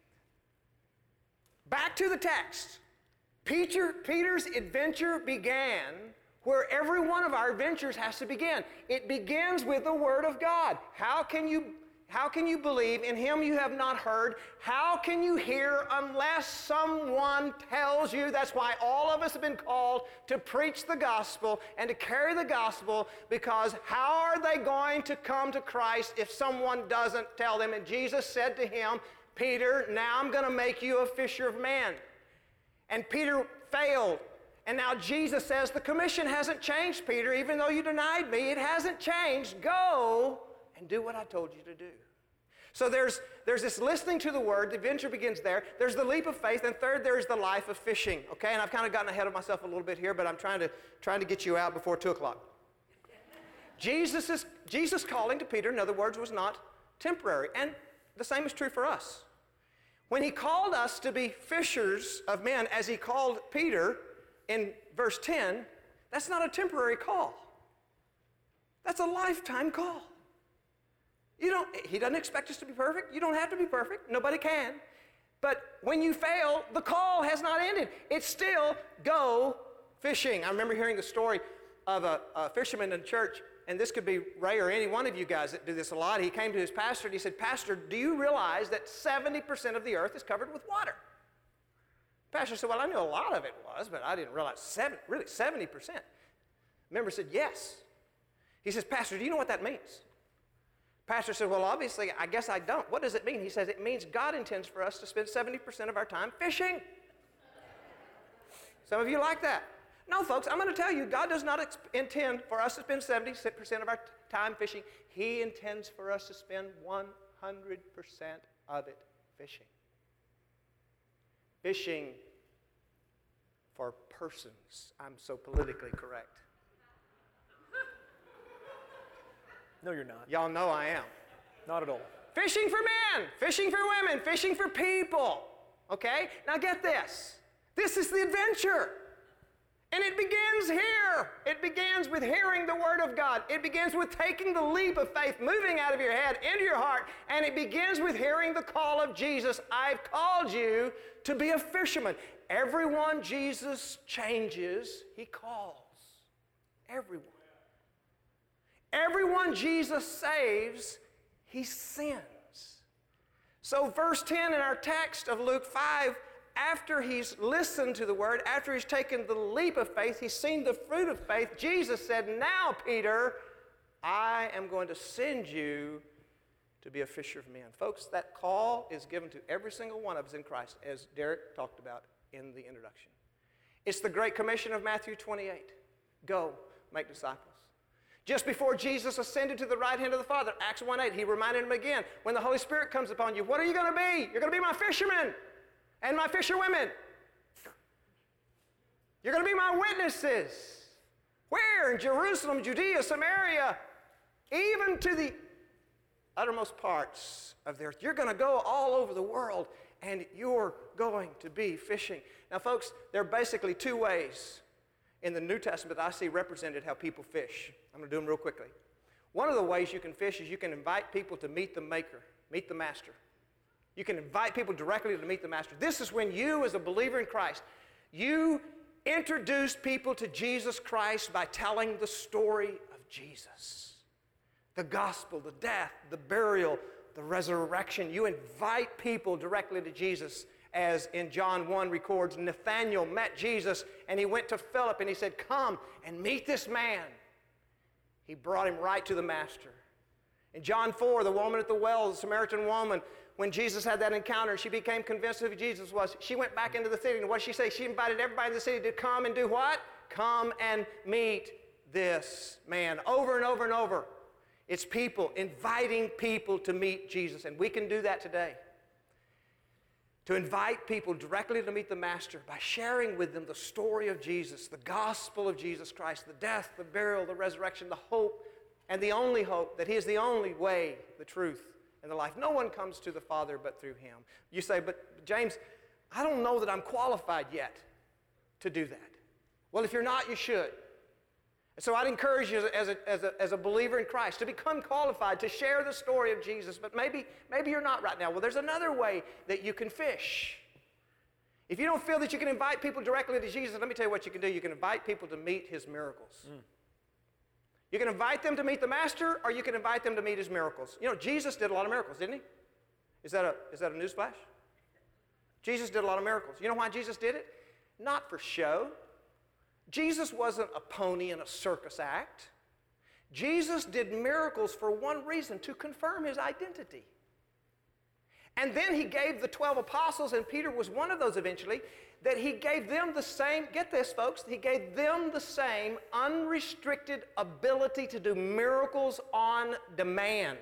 back to the text. Peter, Peter's adventure began where every one of our adventures has to begin. It begins with the Word of God. How can you, how can you believe in Him you have not heard? How can you hear unless someone tells you? That's why all of us have been called to preach the gospel and to carry the gospel, because how are they going to come to Christ if someone doesn't tell them? And Jesus said to him, Peter, now I'm going to make you a fisher of men. And Peter failed. And now Jesus says, the commission hasn't changed, Peter. Even though you denied me, it hasn't changed. Go and do what I told you to do. So there's, there's this listening to the word. The adventure begins there. There's the leap of faith. And third, there's the life of fishing. Okay, and I've kind of gotten ahead of myself a little bit here, but I'm trying to, trying to get you out before two o'clock. Jesus is, Jesus calling to Peter, in other words, was not temporary. And the same is true for us. When he called us to be fishers of men, as he called Peter in verse ten, that's not a temporary call. That's a lifetime call. You don't, he doesn't expect us to be perfect. You don't have to be perfect. Nobody can. But when you fail, the call has not ended. It's still go fishing. I remember hearing the story of a, a fisherman in church, and this could be Ray or any one of you guys that do this a lot. He came to his pastor and he said, Pastor, do you realize that seventy percent of the earth is covered with water? The pastor said, well, I knew a lot of it was, but I didn't realize seven, really seventy percent. The member said, yes. He says, Pastor, do you know what that means? Pastor said, well, obviously, I guess I don't. What does it mean? He says, it means God intends for us to spend seventy percent of our time fishing. Some of you like that. No, folks, I'm going to tell you, God does not ex- intend for us to spend seventy percent of our t- time fishing. He intends for us to spend one hundred percent of it fishing. Fishing for persons. I'm so politically correct. No, you're not. Y'all know I am. Not at all. Fishing for men, fishing for women, fishing for people. Okay? Now get this. This is the adventure. And it begins here. It begins with hearing the Word of God. It begins with taking the leap of faith, moving out of your head into your heart. And it begins with hearing the call of Jesus. I've called you to be a fisherman. Everyone Jesus changes, He calls. Everyone. Everyone Jesus saves, He sends. So verse ten in our text of Luke five, after he's listened to the word, after he's taken the leap of faith, he's seen the fruit of faith, Jesus said, now, Peter, I am going to send you to be a fisher of men. Folks, that call is given to every single one of us in Christ, as Derek talked about in the introduction. It's the Great Commission of Matthew twenty-eight. Go, make disciples. Just before Jesus ascended to the right hand of the Father, Acts one eight, he reminded him again, when the Holy Spirit comes upon you, what are you going to be? You're going to be my fishermen and my fisherwomen. You're going to be my witnesses. Where? In Jerusalem, Judea, Samaria, even to the uttermost parts of the earth. You're going to go all over the world, and you're going to be fishing. Now, folks, there are basically two ways in the New Testament that I see represented how people fish. I'm going to do them real quickly. One of the ways you can fish is you can invite people to meet the Maker, meet the Master. You can invite people directly to meet the Master. This is when you, as a believer in Christ, you introduce people to Jesus Christ by telling the story of Jesus. The gospel, the death, the burial, the resurrection. You invite people directly to Jesus, as in John one records, Nathanael met Jesus and he went to Philip and he said, come and meet this man. He brought him right to the Master. In John four, the woman at the well, the Samaritan woman, when Jesus had that encounter, she became convinced of who Jesus was. She went back into the city, and what did she say? She invited everybody in the city to come and do what? Come and meet this man. Over and over and over. It's people inviting people to meet Jesus, and we can do that today. To invite people directly to meet the Master by sharing with them the story of Jesus, the gospel of Jesus Christ, the death, the burial, the resurrection, the hope, and the only hope, that He is the only way, the truth, and the life. No one comes to the Father but through Him. You say, but James, I don't know that I'm qualified yet to do that. Well, if you're not, you should. So I'd encourage you as a, as, a, as a believer in Christ to become qualified to share the story of Jesus, but maybe, maybe you're not right now. Well, there's another way that you can fish. If you don't feel that you can invite people directly to Jesus, let me tell you what you can do. You can invite people to meet his miracles. Mm. You can invite them to meet the Master, or you can invite them to meet his miracles. You know, Jesus did a lot of miracles, didn't he? Is that a, is that a newsflash? Jesus did a lot of miracles. You know why Jesus did it? Not for show. Jesus wasn't a pony in a circus act. Jesus did miracles for one reason, to confirm his identity. And then he gave the twelve apostles, and Peter was one of those eventually, that he gave them the same, get this folks, he gave them the same unrestricted ability to do miracles on demand,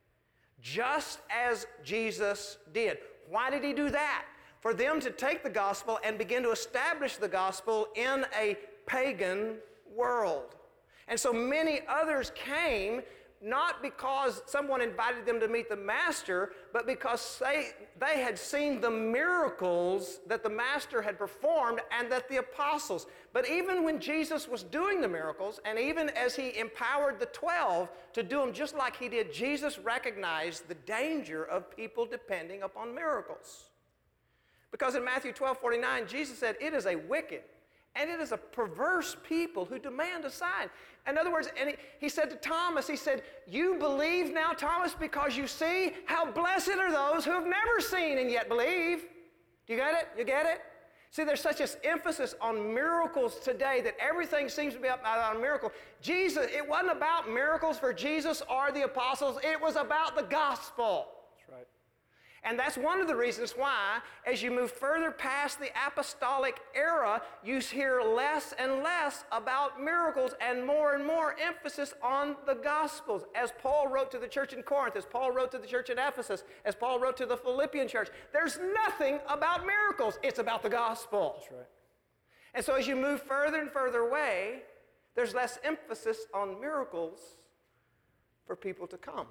just as Jesus did. Why did he do that? For them to take the gospel and begin to establish the gospel in a pagan world. And so many others came, not because someone invited them to meet the Master, but because they, they had seen the miracles that the Master had performed and that the apostles. But even when Jesus was doing the miracles, and even as he empowered the twelve to do them just like he did, Jesus recognized the danger of people depending upon miracles. Because in Matthew twelve forty-nine, Jesus said, "It is a wicked and it is a perverse people who demand a sign." In other words, and he, he said to Thomas, he said, "You believe now, Thomas, because you see? How blessed are those who have never seen and yet believe." Do you get it? You get it? See, there's such an emphasis on miracles today that everything seems to be about a miracle. Jesus, it wasn't about miracles for Jesus or the apostles. It was about the gospel. That's right. And that's one of the reasons why, as you move further past the apostolic era, you hear less and less about miracles and more and more emphasis on the Gospels. As Paul wrote to the church in Corinth, as Paul wrote to the church in Ephesus, as Paul wrote to the Philippian church, there's nothing about miracles. It's about the Gospel. That's right. And so as you move further and further away, there's less emphasis on miracles for people to come.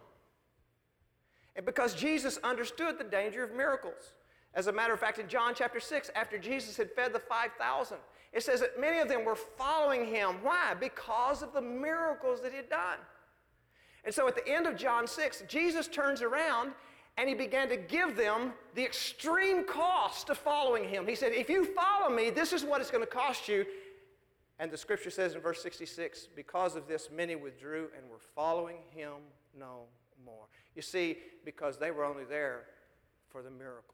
And because Jesus understood the danger of miracles. As a matter of fact, in John chapter six, after Jesus had fed the five thousand, it says that many of them were following him. Why? Because of the miracles that he had done. And so at the end of John six, Jesus turns around and he began to give them the extreme cost of following him. He said, "If you follow me, this is what it's going to cost you." And the scripture says in verse sixty-six, "Because of this, many withdrew and were following him no more." You see, because they were only there for the miracle.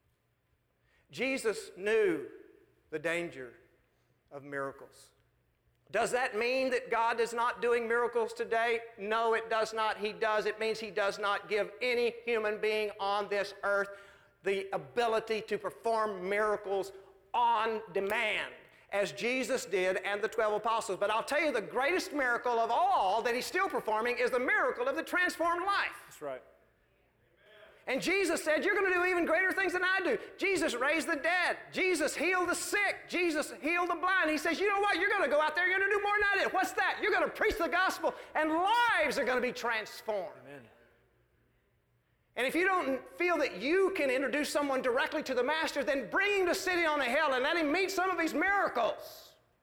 Jesus knew the danger of miracles. Does that mean that God is not doing miracles today? No, it does not. He does. It means he does not give any human being on this earth the ability to perform miracles on demand, as Jesus did and the twelve apostles. But I'll tell you, the greatest miracle of all that he's still performing is the miracle of the transformed life. That's right. And Jesus said, "You're going to do even greater things than I do." Jesus raised the dead. Jesus healed the sick. Jesus healed the blind. He says, "You know what? You're going to go out there. You're going to do more than I did." What's that? You're going to preach the gospel, and lives are going to be transformed. Amen. And if you don't feel that you can introduce someone directly to the Master, then bring him to City on a Hill and let him meet some of these miracles.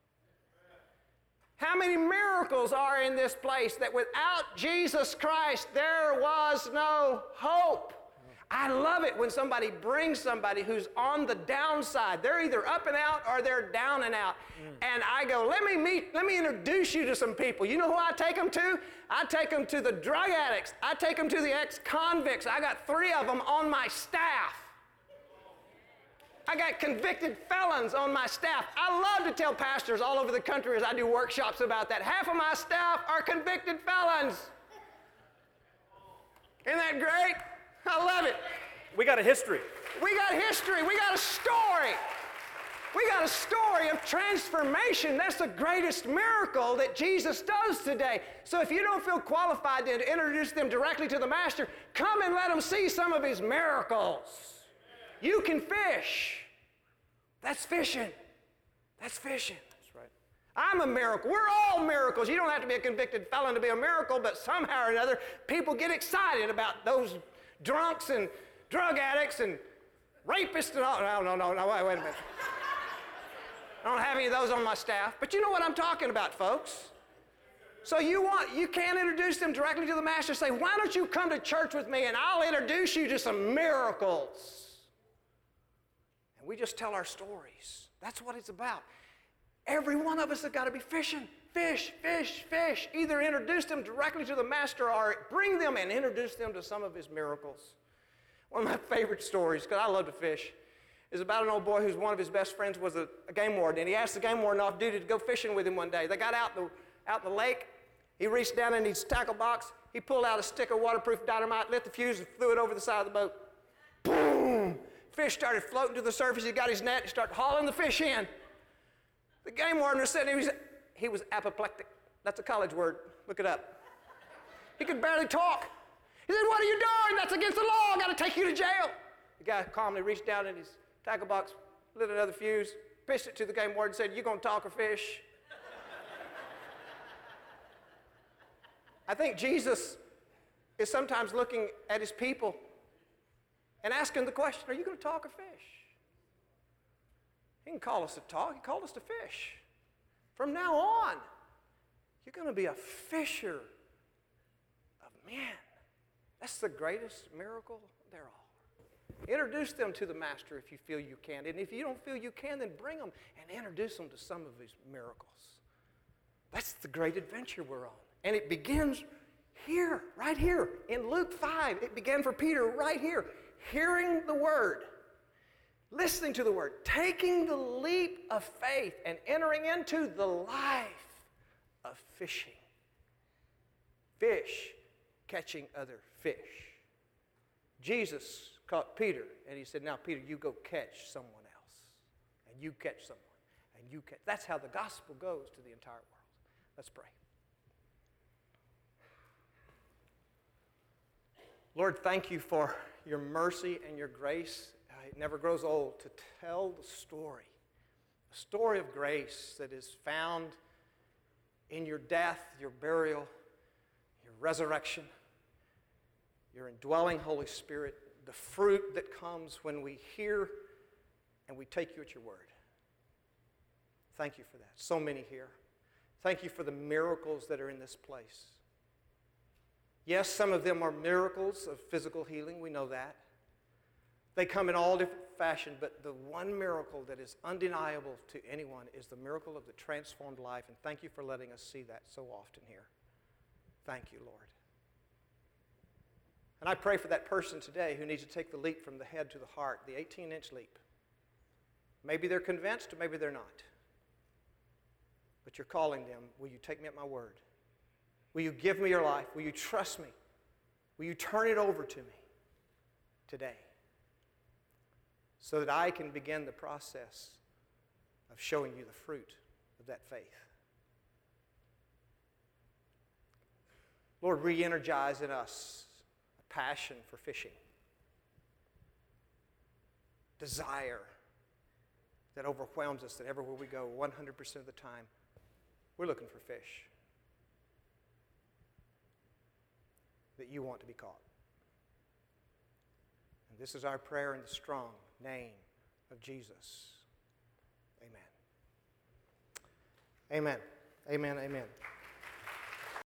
How many miracles are in this place that without Jesus Christ, there was no hope? I love it when somebody brings somebody who's on the downside. They're either up and out or they're down and out. Mm. And I go, let me meet, let me introduce you to some people. You know who I take them to? I take them to the drug addicts. I take them to the ex-convicts. I got three of them on my staff. I got convicted felons on my staff. I love to tell pastors all over the country as I do workshops about that. Half of my staff are convicted felons. Isn't that great? I love it. We got a history. We got history. We got a story. We got a story of transformation. That's the greatest miracle that Jesus does today. So if you don't feel qualified to introduce them directly to the Master, come and let them see some of his miracles. You can fish. That's fishing. That's fishing. That's right. I'm a miracle. We're all miracles. You don't have to be a convicted felon to be a miracle, but somehow or another, people get excited about those drunks and drug addicts and rapists and all. No, no, no, no, wait, wait a minute. I don't have any of those on my staff. But you know what I'm talking about, folks. So you want, you can't introduce them directly to the Master. Say, why don't you come to church with me and I'll introduce you to some miracles. And we just tell our stories. That's what it's about. Every one of us has got to be fishing. Fish, fish, fish. Either introduce them directly to the Master or bring them and introduce them to some of his miracles. One of my favorite stories, because I love to fish, is about an old boy whose one of his best friends was a, a game warden. And he asked the game warden off duty to go fishing with him one day. They got out in the, out in the lake. He reached down in his tackle box. He pulled out a stick of waterproof dynamite, lit the fuse, and threw it over the side of the boat. Boom! Fish started floating to the surface. He got his net and started hauling the fish in. The game warden was sitting there. He was, he was apoplectic. That's a college word. Look it up. He could barely talk. He said, "What are you doing? That's against the law. I've got to take you to jail." The guy calmly reached down in his tackle box, lit another fuse, pitched it to the game warden, and said, "You going to talk or fish?" I think Jesus is sometimes looking at his people and asking the question, are you going to talk or fish? He didn't call us to talk, he called us to fish. From now on, you're going to be a fisher of men. That's the greatest miracle there are. Introduce them to the Master if you feel you can. And if you don't feel you can, then bring them and introduce them to some of his miracles. That's the great adventure we're on. And it begins here, right here, in Luke five. It began for Peter right here. Hearing the word, listening to the word, taking the leap of faith and entering into the life of fishing. Fish catching other fish. Jesus caught Peter and he said, "Now Peter, you go catch someone else. And you catch someone. And you catch." That's how the gospel goes to the entire world. Let's pray. Lord, thank you for your mercy and your grace. Uh, it never grows old to tell the story, a story of grace that is found in your death, your burial, your resurrection, your indwelling Holy Spirit, the fruit that comes when we hear and we take you at your word. Thank you for that. So many here. Thank you for the miracles that are in this place. Yes, some of them are miracles of physical healing. We know that. They come in all different fashion, but the one miracle that is undeniable to anyone is the miracle of the transformed life. And thank you for letting us see that so often here. Thank you, Lord. And I pray for that person today who needs to take the leap from the head to the heart, the eighteen-inch leap. Maybe they're convinced or maybe they're not. But you're calling them, will you take me at my word? Will you give me your life? Will you trust me? Will you turn it over to me today so that I can begin the process of showing you the fruit of that faith? Lord, re-energize in us a passion for fishing, desire that overwhelms us, that everywhere we go, one hundred percent of the time, we're looking for fish that you want to be caught. And this is our prayer in the strong name of Jesus. Amen. Amen. Amen. Amen.